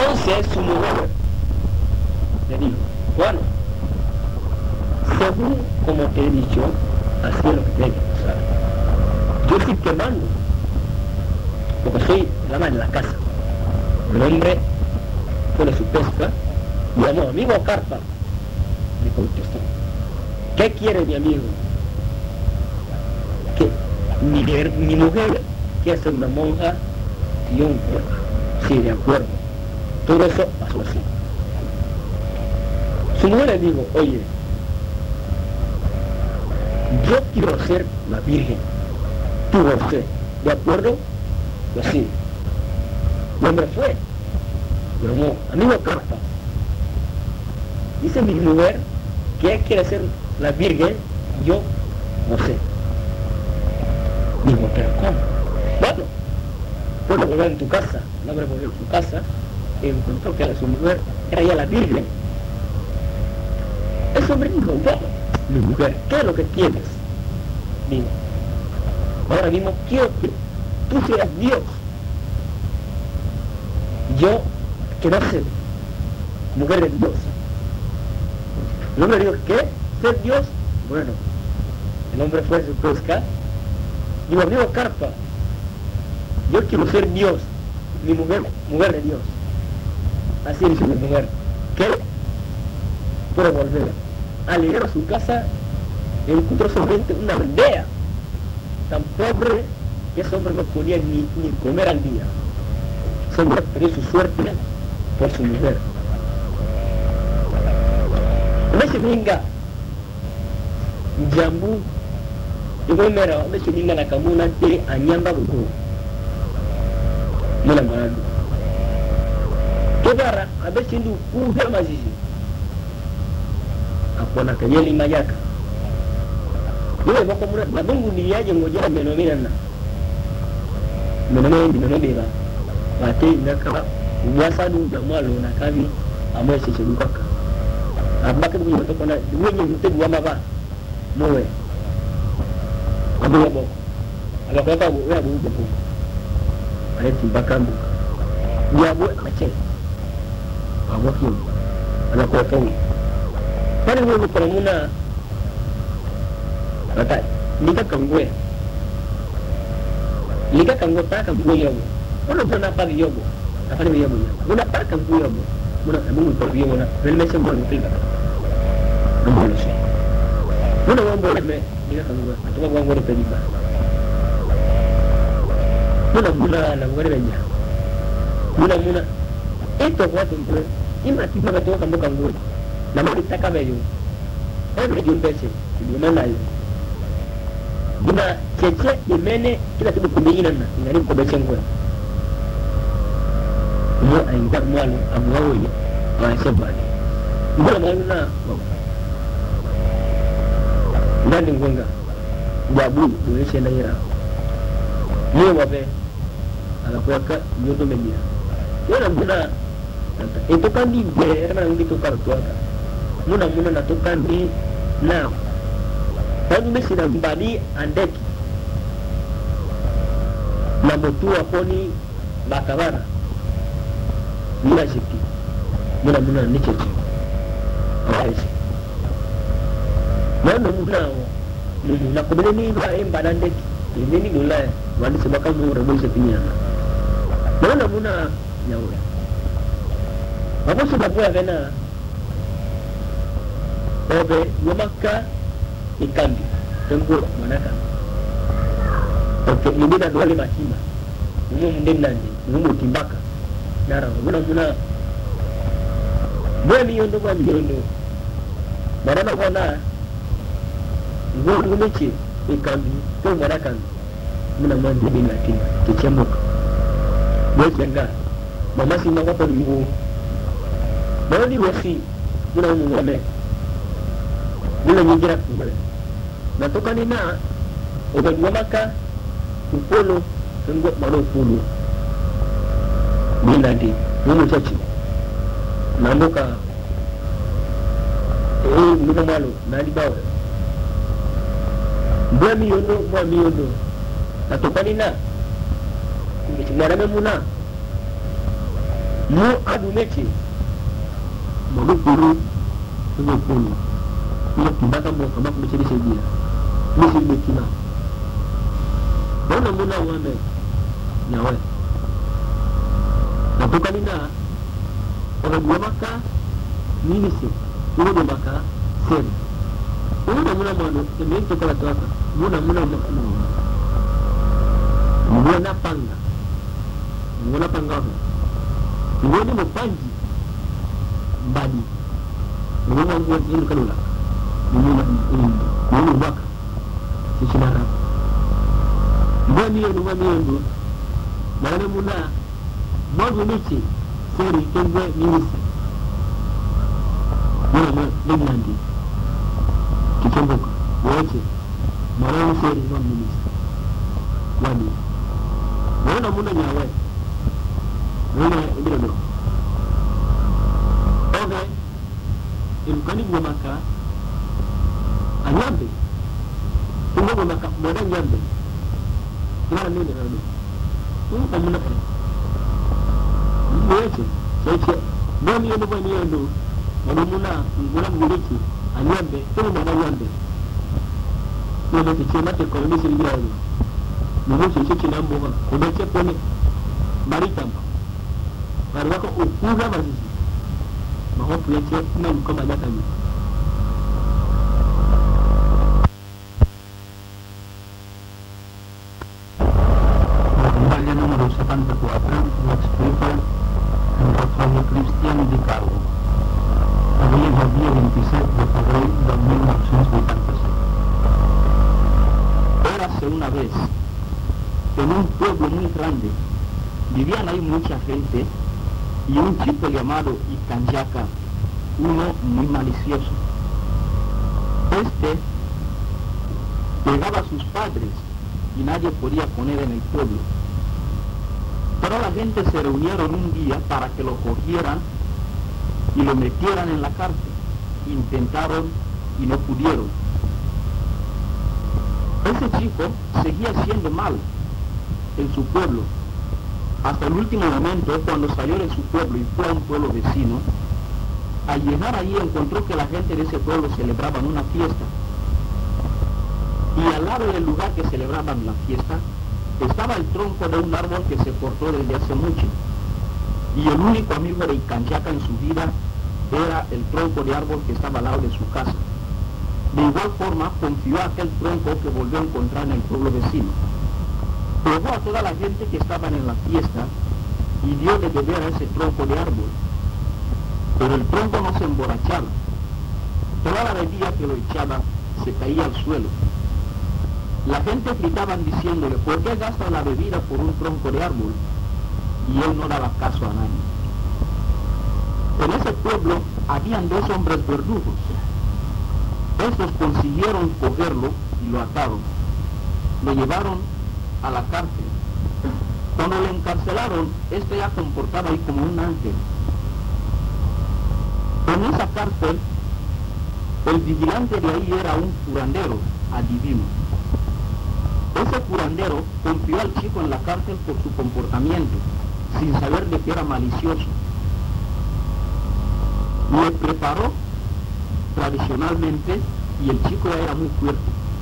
Entonces su mujer le dijo, bueno, según como te he dicho, así es lo que tiene que pasar. Yo estoy quemando, porque soy el ama en la casa. El hombre pone su pesca, y llamó, amigo Carpa, le contestó, ¿qué quiere mi amigo? Que mi mujer quiere ser una monja y un cura. Sí, de acuerdo. Todo eso pasó así. Su mujer le dijo, oye, yo quiero ser la virgen, tú José, ¿de acuerdo? Pues sí. El hombre fue, pero no, amigo Carpa, dice mi mujer que ella quiere ser la virgen, yo no sé. Digo, pero ¿cómo? Bueno, puedo volver en tu casa. El hombre volvió a su casa y encontró que su mujer era ya la virgen. El hombre dijo, bueno, mi mujer, ¿qué es lo que tienes? Digo, ahora mismo quiero que tú seas Dios. Yo quiero ser mujer de Dios. El hombre dijo, ¿qué? ¿Ser Dios? Bueno, el hombre fue a su pesca. Digo, amigo Carpa, yo quiero ser Dios, mi mujer de Dios. Así dice mi mujer, ¿qué? Puedo volver. Al llegar a su casa, encontró solamente una aldea tan pobre que ese hombre no podía ni comer al día. Ese hombre perdió su suerte por su mujer. Ameshe ninga jambu ibo mera ameshe ninga na kamuna te anyamba buku mula maradu kebara ameshe ndu kuhe mazizi akona kanyeli mayaka yule bako mura nabungu ni yaje ngojera menomina na meno beba bate nakaba uwasadu jamalo na kabi ameshe chidukaka abaka bu yoto kona wenye mtebu wa maba mowe abu yabo alako ka bu ya bu bu ayati bakambu ya bu ache awaki alako ka wi pale wewe kwa muna bata nika kangwe ta kan bu yobo ono bona pa yobo afani bi yobo una pa kan bu yobo muna abu ko yobo na relation mo ni tilba no sé. Muna wambo me nika kangwe atwa wambo pediba muna na ngore benya muna eto kwa tumpe ima tipa bato kambo kangwe na mali takabeyo ebe jumbese ndimana yo buna cheche imene kila kitu kumbina na ngani ko becengwe mo ainga mwalo amwawo ye wa sebani mbona mwana ndani ngonga jabu dueshe na ira niyo wabe alakuwaka nyoto media yona mbona itu kan di bere mana ngi to kartuaka muna natoka ndi na kwani mesi na mbali andeki na motua poni bakabara muna shiki muna nichechi aisi muna kubele ni ba emba andeki ni dola wali sebaka mu rebo sepinya muna nyawe hapo sababu ya vena obe yomaka ikambi tembo manaka okay libida dole makima ndendandi timbaka nara muna bwa miyondo barana kona mechi ikambi to manaka muna mandi bila timba kichemuka bwekenga mama si mako ngo bali wasi muna ngome bila nyingira kubale natoka nina obadwa maka upolo ngo malo upolo bila ndi mumu chachi namuka mumu malo nali bawe mwa miyondo natoka nina mwana muna mu aduneke Magukuru Ngokulu Iyo kibaka mwaka maku mchini shedia Misi mbekina Bona muna wame Nyawe Napuka nina Oregua maka Ninisi Uwe maka Seri Muna mwano Emeento kala tuwaka Muna Mwana panga Mwana panga Mwana mpanji Mbadi Mwana nguwa zindu kalula Mwana mbaka Sishidara Mbani yenu Mwana muna Mwana nichi Seri kengwe minisi Mwana Lengandi Kichomboka Wache Mwana seri mwana minisi Wadi Mwana nyawe Mwana mbilo Okay Imkani buwa maka Anyambe Tungo buwa maka Mwada nyambe Kila nene nado Tungo muna kare Mweche Mweche Mwani yenu mwani yenu Mwani muna mwiliki Anyambe Tungo mwana nyambe Mwene tiche mate kolonisi ligira yenu Mwene chichi nambuwa Kumeche kone Maritamba Marwako ukuga mazizi Mahopu yake na mkoma jaka yu Kembali número 74 Max Clifford en Reforma Cristiana de Cargo Avui és el dia 27 de febrer del 1986 Érase una vez en un pueblo muy grande vivían ahí mucha gente y un chico llamado Ikanyaka, uno muy malicioso. Este pegaba a sus padres y nadie podía poner en el pueblo. Pero la gente se reunieron un día para que lo cogieran y lo metieran en la cárcel. Intentaron y no pudieron. Ese chico seguía haciendo mal en su pueblo. Hasta el último momento, cuando salió de su pueblo y fue a un pueblo vecino, al llegar allí encontró que la gente de ese pueblo celebraban una fiesta. Y al lado del lugar que celebraban la fiesta, estaba el tronco de un árbol que se cortó desde hace mucho. Y el único amigo de Ikanyaka en su vida era el tronco de árbol que estaba al lado de su casa. De igual forma, confió a aquel tronco que volvió a encontrar en el pueblo vecino. Pegó a toda la gente que estaban en la fiesta y dio de beber a ese tronco de árbol. Pero el tronco no se emborrachaba. Toda la bebida que lo echaba se caía al suelo. La gente gritaban diciéndole, ¿por qué gastas la bebida por un tronco de árbol? Y él no daba caso a nadie. En ese pueblo habían dos hombres verdugos. Estos consiguieron cogerlo y lo ataron. Lo llevaron a la cárcel. Cuando le encarcelaron, este ya comportaba ahí como un ángel. En esa cárcel, el vigilante de ahí era un curandero adivino. Ese curandero confió al chico en la cárcel por su comportamiento, sin saber de que era malicioso. Le preparó tradicionalmente y el chico ya era muy fuerte.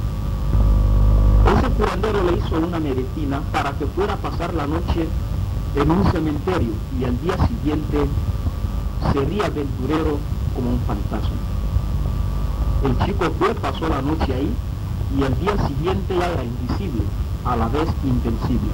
Ese curandero le hizo una medicina para que fuera a pasar la noche en un cementerio y al día siguiente sería aventurero como un fantasma. El chico fue, pasó la noche ahí y al día siguiente ya era invisible, a la vez invencible.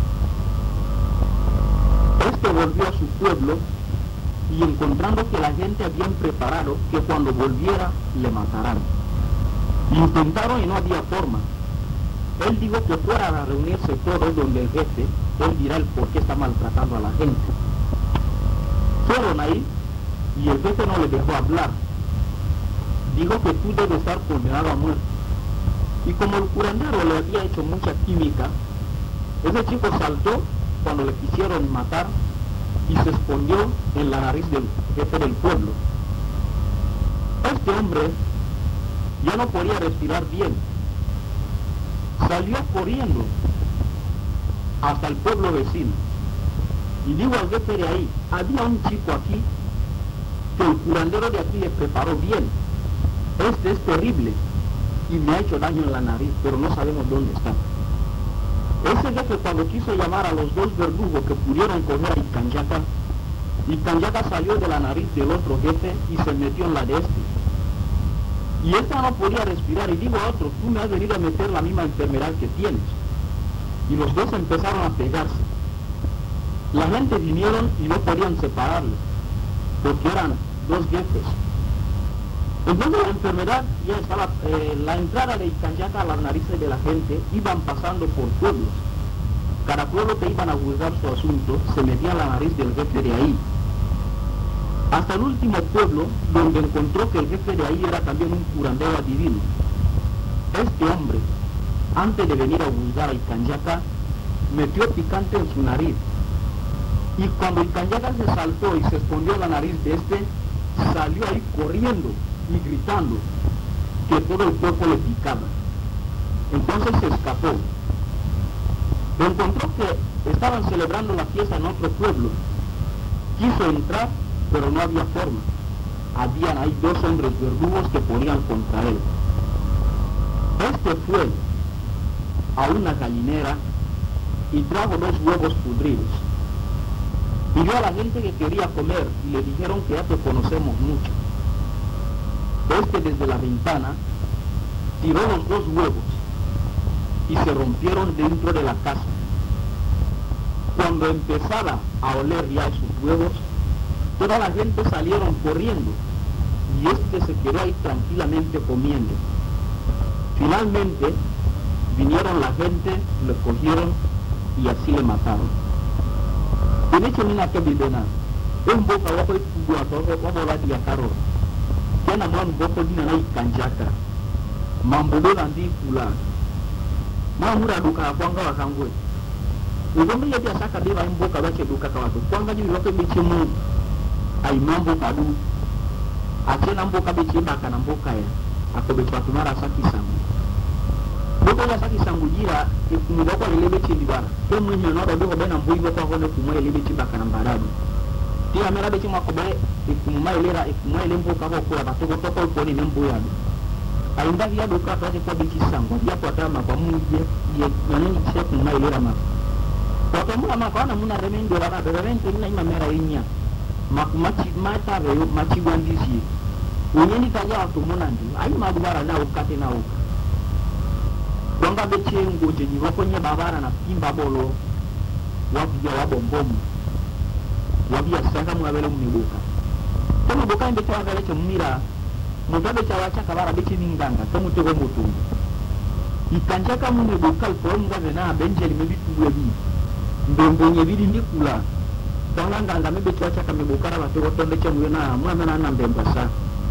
Este volvió a su pueblo y encontrando que la gente habían preparado que cuando volviera le matarán. Intentaron y no había forma. Él dijo que fueran a reunirse todos donde el jefe, él dirá el por qué está maltratando a la gente. Fueron ahí y el jefe no le dejó hablar. Dijo que tú debes estar condenado a muerte. Y como el curandero le había hecho mucha química, ese chico saltó cuando le quisieron matar y se escondió en la nariz del jefe del pueblo. Este hombre ya no podía respirar bien. Salió corriendo hasta el pueblo vecino Y digo al jefe de ahí, había un chico aquí que el curandero de aquí le preparó bien. Este es terrible y me ha hecho daño en la nariz, pero no sabemos dónde está. Ese jefe, cuando quiso llamar a los dos verdugos que pudieron coger a Icanyaca salió de la nariz del otro jefe y se metió en la de este. Y esta no podía respirar, y digo a otro, tú me has venido a meter la misma enfermedad que tienes. Y los dos empezaron a pegarse. La gente vinieron y no podían separarlos, porque eran dos jefes. Entonces la enfermedad ya estaba, la entrada de Icanyaca a las narices de la gente iban pasando por pueblos. Cada pueblo que iban a juzgar su asunto se metía en la nariz del jefe de ahí. Hasta el último pueblo, donde encontró que el jefe de ahí era también un curandero divino. Este hombre, antes de venir a juzgar a Icanyaca, metió picante en su nariz. Y cuando Icanyaca se saltó y se escondió en la nariz de este, salió ahí corriendo y gritando que todo el cuerpo le picaba. Entonces se escapó. Encontró que estaban celebrando la fiesta en otro pueblo. Quiso entrar, pero no había forma. Habían ahí dos hombres verdugos que podían contra él. Este fue a una gallinera y trajo 2 huevos pudridos. Pidió a la gente que quería comer y le dijeron que ya te conocemos mucho. Este desde la ventana tiró los 2 huevos y se rompieron dentro de la casa. Cuando empezaba a oler ya esos huevos, toda la gente salieron corriendo y este se quedó ahí tranquilamente comiendo. Finalmente vinieron la gente, le cogieron y así le mataron. En hecho mina que vivena, un boca wapo y wapo la dia caro. Kena mwan boko dina na Icanyaca. Mambudo nandi pula. Mamura duka kwanga wakangwe. Ugombe ya saka deva mboka bache duka kawato. Kwanga jibi wapo bichimu ay mambo kadu. Achena mboka bichi baka na mboka ya. Ako bichi watu mara saki sangu. Boko ya saki sangu jira ikumudoko ile bichi ndibara. Kwa mwenye noro biko bena mbuigo kwa hone kumwe ile bichi baka na mbaradu. Tia mera bichi mwakobe ikumuma ile mboka hoko ya batoko toko uponi nembo yadu. Ainda vya duka tuwaje kwa bichi sangu. Vya kwa tama kwa muje yaneni kise kumuma ile rama. Kwa tomula makawana muna remendo rana. Remendo ina ima mera inya. Makumachi mata veyo machi wandizi. Unyeni kanya watu munandi. Ayi madubara na ukate na uka. Kwanga beche ngoje ni wakonye babara na pimba bolo. Wabia wabombomu. Wabia sanga mwabele mnibuka. Kama buka mbeche wabele che mmira. Mutabe cha wacha kabara beche ninganga. Kamu tego mutungu. Icanyaca mnibuka alfonga vena benjeli mebitu webi. Mbonye bidi ndikula. Kwanga nganga mebeche wacha kamebukara watego tonde che mwena mwamena na mbembasa.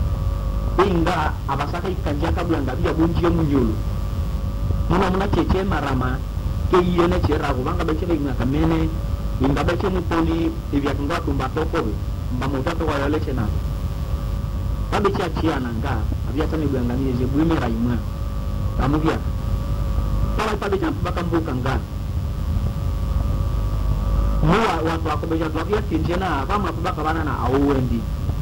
Inga abasaka Icanyaca bulanga bia bunjie munyulu. Muna cheche marama ke yene chera kubanga beche inga kamene inga beche mupoli evya kunga tumba toko mba mutato wa yale chena kabeche achia nanga abia tani bulanga ni je buime raima amuvia kala kabeche baka mbuka nga muwa watu akobeja twavia tinjena kama kubaka bana na auendi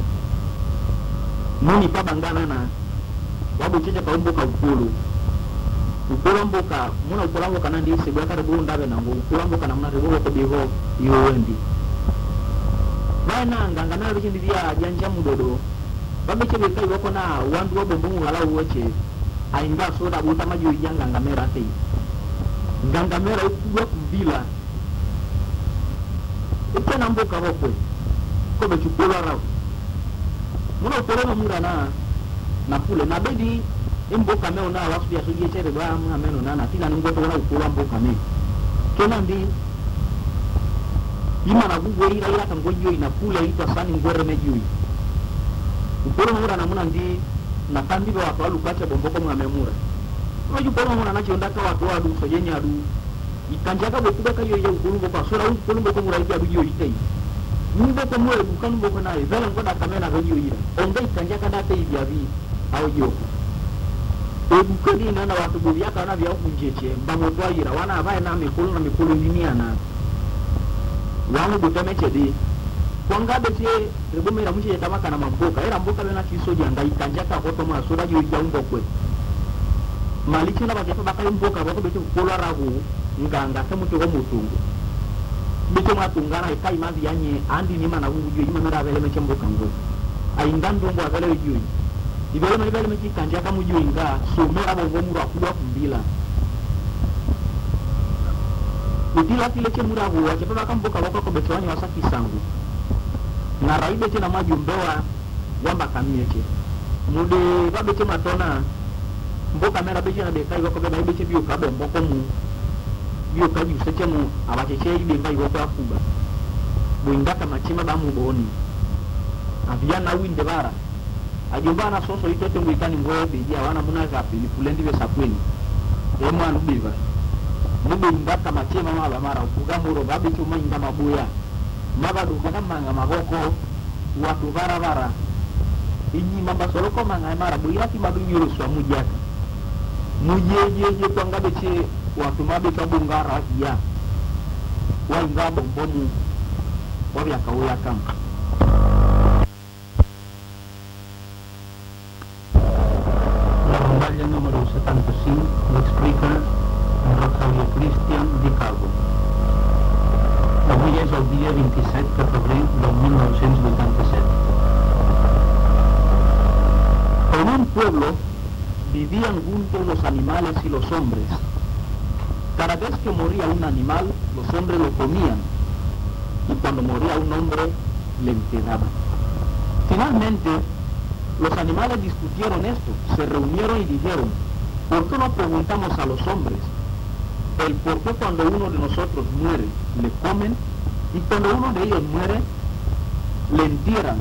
muni pabangana na wabu cheche kaumbuka ukulu ukulambuka muna ukulambuka nandi sibwa karibu ndabe nangu ukulambuka na muna ribulo kubiho yowendi bana nganga na bichi ndivya janja mudodo babiche bikai wako na wandu wabombu wala uweche ainga soda buta maju yanga ngamera tei ngangamera ukubwa kubila ukena mbuka wako kobe chukula rao muna ukulama mura na pule na bedi imboka meo na wasu ya suje chere ba muna meno na tina ngoto wala ukula mboka me kena ndi ima na gugu ira kangojo ina pula ita sani ngore mejui ukula mura na muna ndi na kandi ba watu alu bacha bomboko muna memura oju poro muna na chondaka watu adu sojenya adu Icanyaca bokuba kayo ya ukulu mboka sura ukulu mboka mura ita adu yo itei mboko mura bukanu mboka na vela ngoda kamera gojo ira onga Icanyaca date ibiavi au yoko ebukeni nana watu buvyaka na vya kunjeche mbamotwa ira wana abaye na mikulu niniana wangu butame chedi kwanga beche rebo mera muche tama kana mamboka era mboka bena chiso janga ikanjaka hoto ma soda jo jambo kwe malichi na bajepa baka mboka bako beche kola ragu nganga tamu to mutungu beche matungana ikai mazi yanye andi ni mana ungu jo ima mera vele meche mboka ngo aingando mbo vele jo ibele mali vele meche kanjaka mu jo inga somera bongo mura kuwa kumbila Utila kile chemura huwa chepa kama mboka wako betwani wasaki sangu na raibe tena majumbewa wamba kamieche mude babe matona mboka mera beje na bekai wako beba ibe bio kabe mboko mu bio kaji useche mu abacheche ibe ngai wako akuba buingaka machima ba mu boni aviana winde bara ajumbana soso itote mwikani mboe beje wana munaza pili kulendi be sapweni emo anubiva Mubi ingaka machema maba mara ugamuro babi chuma inga mabuya mabadu kana manga magoko watu bara inyi mamba soloko manga mara buya ki madu nyuru swa mujaka mujeje kwanga beche watu mabe kabungara ya wa inga bombomu wabya kawya kama La rondalla número 75 lo explica Rosario Cristian de Calvo. Avui és el dia 27 de febrer del 1987. En un pueblo vivían juntos los animales y los hombres. Cada vez que moría un animal, los hombres lo comían, y cuando moría un hombre, le enterraban. Finalmente, los animales discutieron esto, se reunieron y dijeron, ¿por qué no preguntamos a los hombres el por qué cuando uno de nosotros muere le comen y cuando uno de ellos muere le entierran?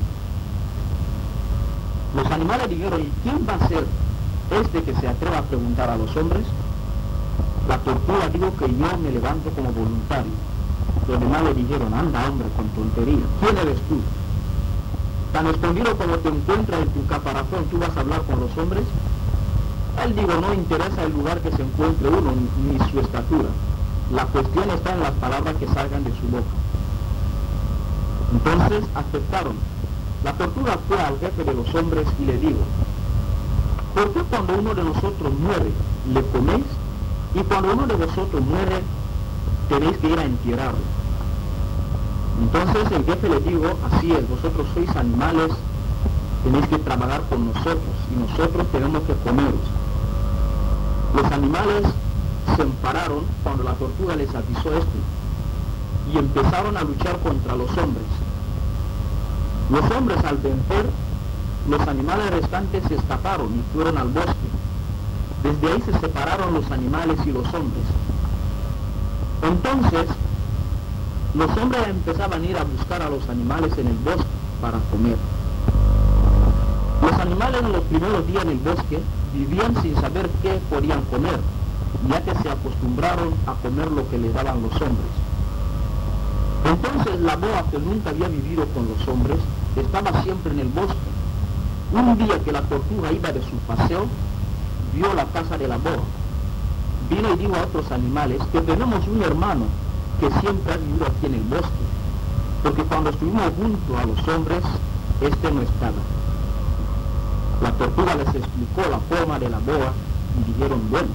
Los animales dijeron, ¿y quién va a ser este que se atreva a preguntar a los hombres? La tortuga dijo que yo me levanto como voluntario. Los demás le dijeron, anda hombre, con tontería, ¿quién eres tú? Tan escondido como te encuentras en tu caparazón, ¿tú vas a hablar con los hombres? Él dijo, no interesa el lugar que se encuentre uno, ni su estatura. La cuestión está en las palabras que salgan de su boca. Entonces aceptaron. La tortuga fue al jefe de los hombres y le dijo, ¿por qué cuando uno de nosotros muere, le coméis? Y cuando uno de vosotros muere, tenéis que ir a entierrarlo. Entonces el jefe le dijo, así es, vosotros sois animales, tenéis que trabajar con nosotros, y nosotros tenemos que comeros. Los animales se enfadaron cuando la tortuga les avisó esto y empezaron a luchar contra los hombres. Los hombres al vencer, los animales restantes se escaparon y fueron al bosque. Desde ahí se separaron los animales y los hombres. Entonces, los hombres empezaban a ir a buscar a los animales en el bosque para comer. Los animales en los primeros días en el bosque vivían sin saber qué podían comer, ya que se acostumbraron a comer lo que les daban los hombres. Entonces la boa, que nunca había vivido con los hombres, estaba siempre en el bosque. Un día que la tortuga iba de su paseo, vio la casa de la boa. Vino y dijo a otros animales que tenemos un hermano que siempre ha vivido aquí en el bosque, porque cuando estuvimos junto a los hombres, este no estaba. La tortuga les explicó la forma de la boa y dijeron, bueno.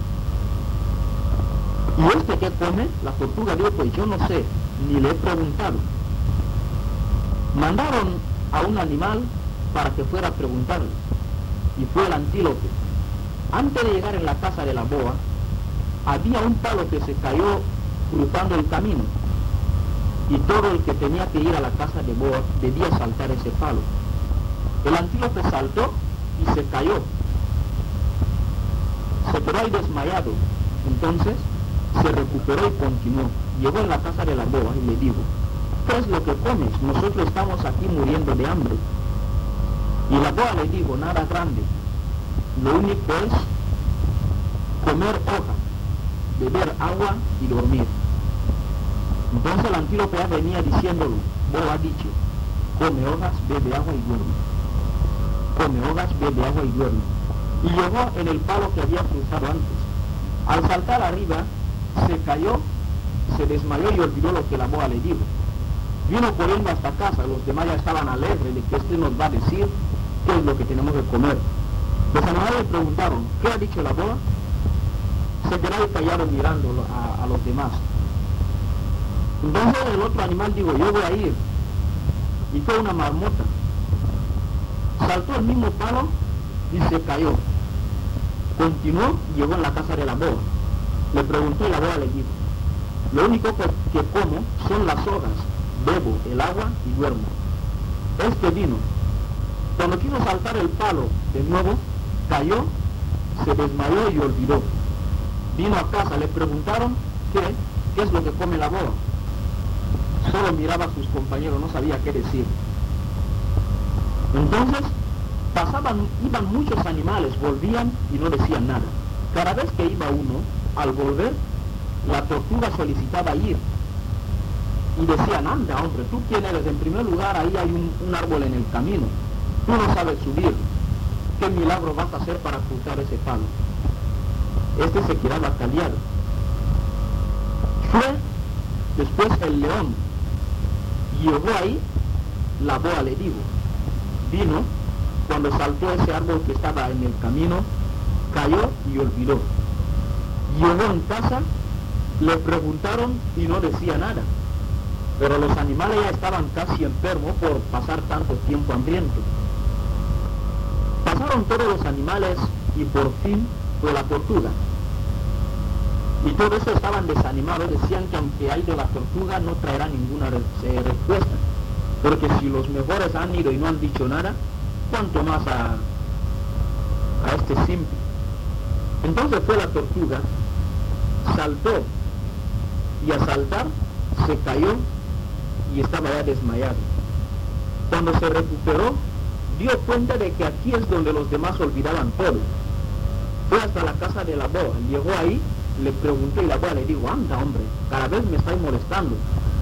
¿Y este qué come? La tortuga dijo, pues yo no sé, ni le he preguntado. Mandaron a un animal para que fuera a preguntarle, y fue el antílope. Antes de llegar en la casa de la boa, había un palo que se cayó cruzando el camino, y todo el que tenía que ir a la casa de boa debía saltar ese palo. El antílope saltó y se cayó. Se quedó ahí desmayado. Entonces se recuperó y continuó. Llegó en la casa de la boa y le dijo, ¿qué es lo que comes? Nosotros estamos aquí muriendo de hambre. Y la boa le dijo, nada grande. Lo único es comer hoja, beber agua y dormir. Entonces el antílope ya venía diciéndolo. Boa ha dicho, come hojas, bebe agua y duerme. Come hojas, bebe agua y duerme. Y llegó en el palo que había cruzado antes. Al saltar arriba, se cayó, se desmayó y olvidó lo que la boa le dijo. Vino corriendo hasta casa, los demás ya estaban alegres de que este nos va a decir qué es lo que tenemos que comer. Los animales le preguntaron, ¿qué ha dicho la boda? Se quedaron callados mirando a los demás. Entonces el otro animal dijo, yo voy a ir. Y fue una marmota. Saltó el mismo palo y se cayó. Continuó y llegó en la casa de la boda. Le preguntó y la boda le dijo, lo único que como son las hojas, bebo el agua y duermo. Este vino. Cuando quiso saltar el palo de nuevo, cayó, se desmayó y olvidó. Vino a casa, le preguntaron qué es lo que come la boda. Solo miraba a sus compañeros, no sabía qué decir. Entonces, iban muchos animales, volvían y no decían nada. Cada vez que iba uno, al volver, la tortuga solicitaba ir. Y decían, anda hombre, ¿tú quién eres? En primer lugar, ahí hay un árbol en el camino. Tú no sabes subir. ¿Qué milagro vas a hacer para cruzar ese palo? Este se quedaba callado. Fue después el león. Llegó ahí, la boa le dijo. Vino, cuando saltó ese árbol que estaba en el camino, cayó y olvidó. Llegó en casa, le preguntaron y no decía nada. Pero los animales ya estaban casi enfermos por pasar tanto tiempo hambrientos. Pasaron todos los animales y por fin fue la tortuga. Y todos esos estaban desanimados, decían que aunque hay de la tortuga no traerá ninguna respuesta. Porque si los mejores han ido y no han dicho nada, ¿cuánto más a este simple? Entonces fue la tortuga, saltó y al saltar se cayó y estaba ya desmayado. Cuando se recuperó, dio cuenta de que aquí es donde los demás olvidaban todo. Fue hasta la casa de la boa, llegó ahí, le preguntó y la boa le dijo, anda hombre, cada vez me estáis molestando.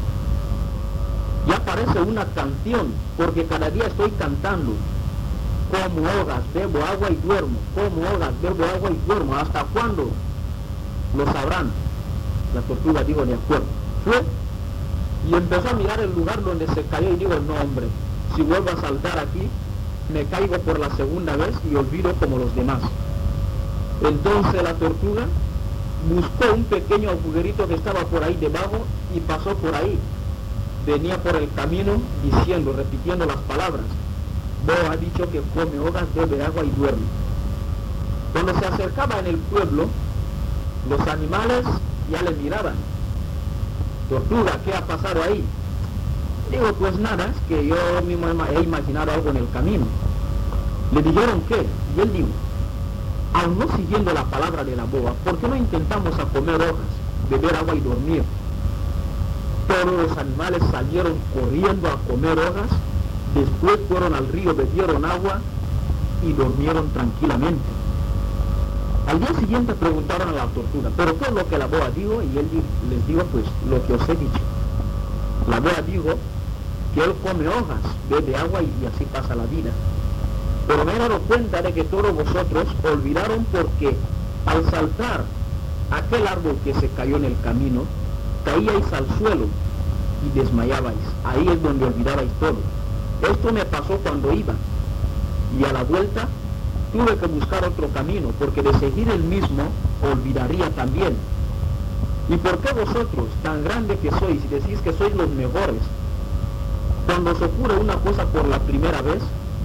Ya parece una canción, porque cada día estoy cantando. Como hojas, bebo agua y duermo. Como hojas, bebo agua y duermo. ¿Hasta cuándo? Lo sabrán. La tortuga dijo, de acuerdo. Fue y empezó a mirar el lugar donde se cayó y dijo, no hombre, si vuelvo a saltar aquí, me caigo por la segunda vez y olvido como los demás. Entonces la tortuga buscó un pequeño agujerito que estaba por ahí debajo y pasó por ahí. Venía por el camino diciendo, repitiendo las palabras, Boa ha dicho que come hojas, bebe agua y duerme. Cuando se acercaba en el pueblo, los animales ya le miraban. Tortuga, ¿qué ha pasado ahí? Digo, pues nada, es que yo mismo he imaginado algo en el camino. Le dijeron ¿qué? Y él dijo, aún no siguiendo la palabra de la boa, ¿por qué no intentamos a comer hojas, beber agua y dormir? Todos los animales salieron corriendo a comer hojas, después fueron al río, bebieron agua y durmieron tranquilamente. Al día siguiente preguntaron a la tortuga, ¿pero qué es lo que la boa dijo? Y él les dijo, pues lo que os he dicho. La boa dijo que él come hojas, bebe agua y así pasa la vida. Pero me he dado cuenta de que todos vosotros olvidaron porque al saltar aquel árbol que se cayó en el camino, caíais al suelo y desmayabais. Ahí es donde olvidabais todo. Esto me pasó cuando iba y a la vuelta tuve que buscar otro camino porque de seguir el mismo olvidaría también. ¿Y por qué vosotros, tan grandes que sois y decís que sois los mejores, cuando os ocurre una cosa por la primera vez,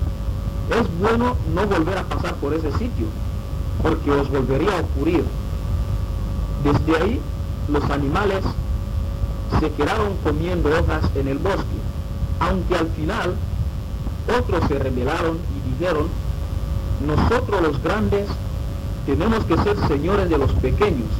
es bueno no volver a pasar por ese sitio porque os volvería a ocurrir? Desde ahí los animales se quedaron comiendo hojas en el bosque, aunque al final otros se rebelaron y dijeron, nosotros los grandes tenemos que ser señores de los pequeños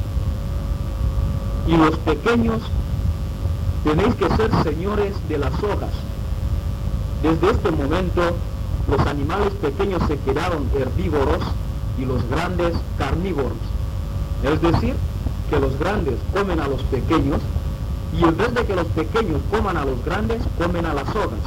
y los pequeños tenéis que ser señores de las hojas. Desde este momento los animales pequeños se quedaron herbívoros y los grandes carnívoros, es decir, que los grandes comen a los pequeños y en vez de que los pequeños coman a los grandes, comen a las hojas.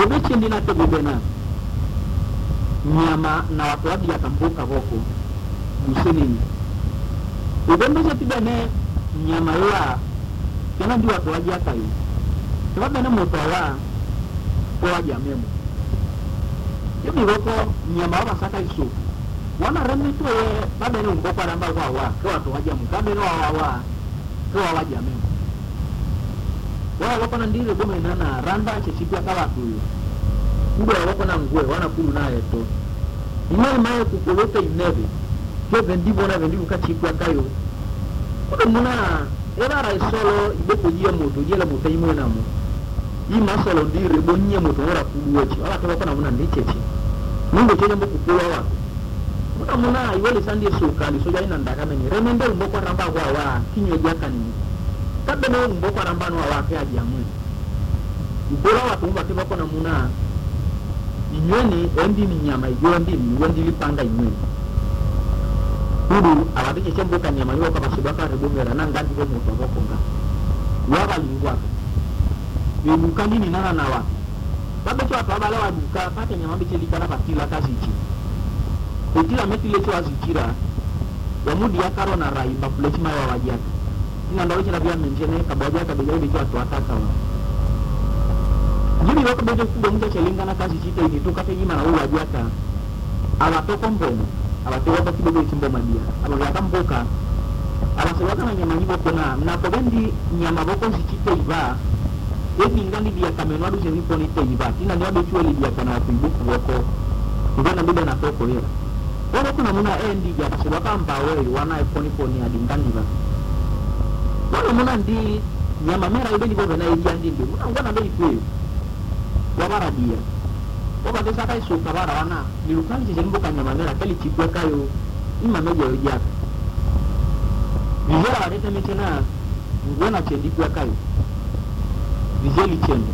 Obechindina te gubena nyama na watu wabi ya kambuka boko buseni ubembe tibane nyama ya kana ndi watu waje hata hiyo sababu na moto wa kwa jamii hivi wako nyama wa saka isu wana remito ye baba ni ngoko ramba kwa watu waje mkabe no wa kwa jamii wako na ndile gome nana randa chechipia kwa watu hiyo ndio wako na nguo wana kulu naye to imani maye kukolota inebe ke ndivyo na ndivyo kachipia kayo kwa muna era raisolo iboko jia moto jela moto imo namo hii masolo ndire bonye moto ora kuduochi wala kwa kuna muna ndichechi mungu chenye mboku kuwa wako kuna muna iwele sandi sokali soja ina ndaka menye remende mboko ramba kwa wa kinyo jaka ni kabbe no mboko ramba no wa kwa jamu ubora watu mbate bako na muna inyweni endi ni nyama ijondi ni wendi lipanga inyweni hudu awatike chembo kanyama liwa kwa basubaka rebomera na ngandi kwa moto wako nga waba lingwaka webuka nini nana nawa babe cho atwabala wabuka pate nyama biche likana patila kazi ichi petila metile cho azikira wamudi ya karo na rai bapuleti mawa wajaka ina ndawe chila vya menjene kabwajaka bejawe bicho atwataka wa jini wako bejo kubwa mja chelingana kazi chita ini tu kate jima na uwa wajaka awatoko mbono abatewa kidogo chimbo madia abagata mboka abasewaka na nyama nyibo kona mnapobendi nyama boko zichite iva ebi ngani dia kameno adu zenipo nite iva tina ni adu chueli dia kana wakuibuku wako ngana bibe na toko lera wako kuna muna endi dia abasewaka mbawe wana eponi poni adi ngani iva wako muna ndi nyama mera ibeni bobe na ili andindi muna ngana beni kwe wabara dia oba desa kai so kabara wana nilukani chembo kanyama mera kali chipwa kayo ima meja yojaka vijela warete metena ngona chendipwa kayo vijeli chembo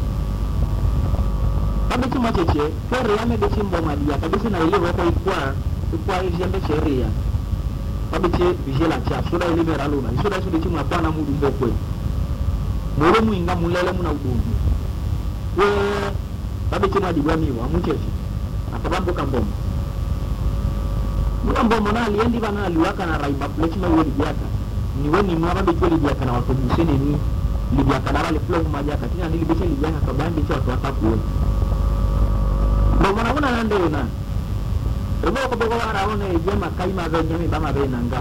kabe chuma cheche kore yame de chimbo madia kabisa na ile wako ikwa ilembe sheria kabe che vijela cha soda ile mera luna soda soda chimwa pana mudu mbokwe moro muinga mulele muna udungu we babe chuma digwami wa muchechi akabambo kambomo mbomo na aliendi bana aliwaka na raiba plechima wewe libiaka ni wewe ni mwana babe choli libiaka na watu busene ni libiaka na wale flow majaka tina nili biche libiaka kabambi cha watu watakuwe mbomo na una nande una rebo ko bego wara one jema kaima be nyami bama be nanga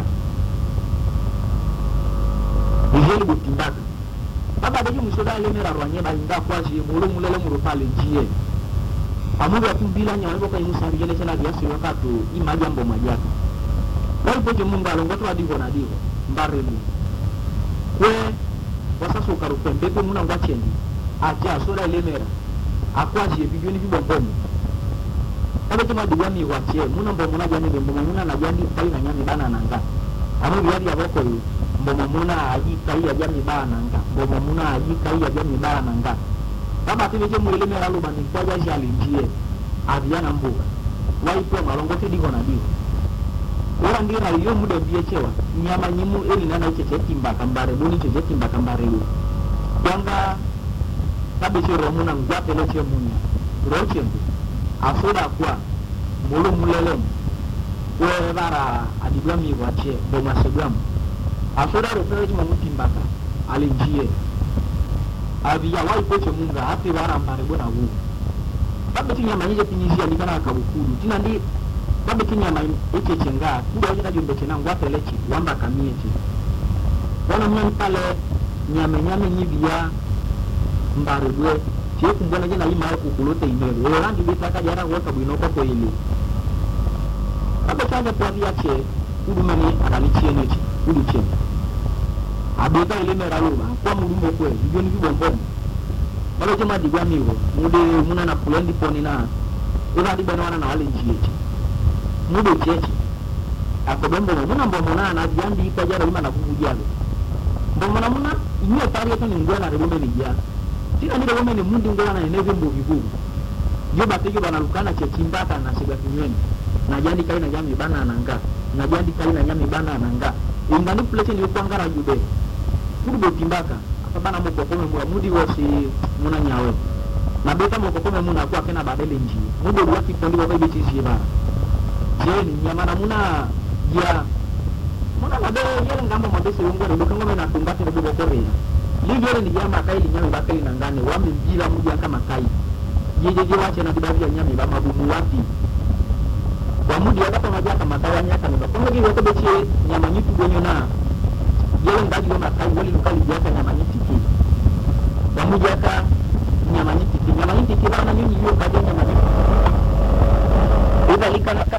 nijeli butindaka baba deju musoda le mera rwanye ba inga kwaji mulu mulele muru pale jie amuga kumbila nya wako imusari gele chana dia si wakati imaja mbo majaka wao poje mungu alongoto adigo na digo mbaremu kwe wasaso karupe mbebe muna ngwachendi aja soda le mera akwaji bidoni bibombomo kabe tuma digwani wache muna mbo muna jani be muna na jani kai na nyami bana nanga amu yari aboko yi mbomo muna aji kai ya jami bana nanga mbomo muna aji kai ya jami bana nanga baba timeje mwele mera lo bani kwa jaji alinjie aviana mbuga waipo malongo tidigo na dio ora ndira iyo mude biechewa nyama nyimu eli nana cheche timba kambare boni cheche timba kambare yo yanga kabe chero muna ngwape leche munya roche mbu asoda kwa mulu mulele we bara adigwami wache boma segwamu asoda rofere chima mutimbaka alinjie avia waipo che munga ati bara mbare bona wu babe tinyama nyije pinizia nikana akabukuru tina ndi babe tinyama eche chenga kuda wajina jumbe chena ngwate lechi wamba kamiechi wana mwana pale nyame nyibia mbare dwe tie kumbona jena lima ya kukulote imelu landi bitaka jara waka buinoko kwa ili babe changa kwa viache udumani akalichie nechi udu chene abeka ile mera luba kwa mudumbo kwe joni bibombomo balo jema digwamiwo mude muna na pulendi poni na ina dibana wana na wale njiyechi mude chechi akobembo muna mbomo na diandi kwa jara lima na kuvujalo mbomo na muna inye tari yeto ni ngwana rebome ni jana tina ni rebome ni mundi ngwana na neve mbo vigugu joba tejo bana lukana chechi mbata na sega kinyweni na jandi kai na jami bana nanga na jandi kai na jami bana nanga ingani puleche ni ukwangara jube kudu timbaka bana moko kome mwa mudi wasi muna nyawe na beta moko kome muna kwa kena badele nji mudo waki pondi wa bibi chizi ba jeni nyama na muna ya mona mabe yele ngambo mabese yongo ndo kango na kumbati ndo bokore livyo ni jama kai linyame bakali nangane wame mbila mmoja kama kai yejeje wache na bidavya nyame ba mabumu wapi kwa mudi hata maja kama kai nyaka ndo kwa ngi wako beche nyama nyitu gonyo na yele ngaji ndo kai wali lukali jaka nyama nyiti ki kwa mudi hata nyama nyiti ki bana nyinyi hiyo kaje nyama nyiti ila likana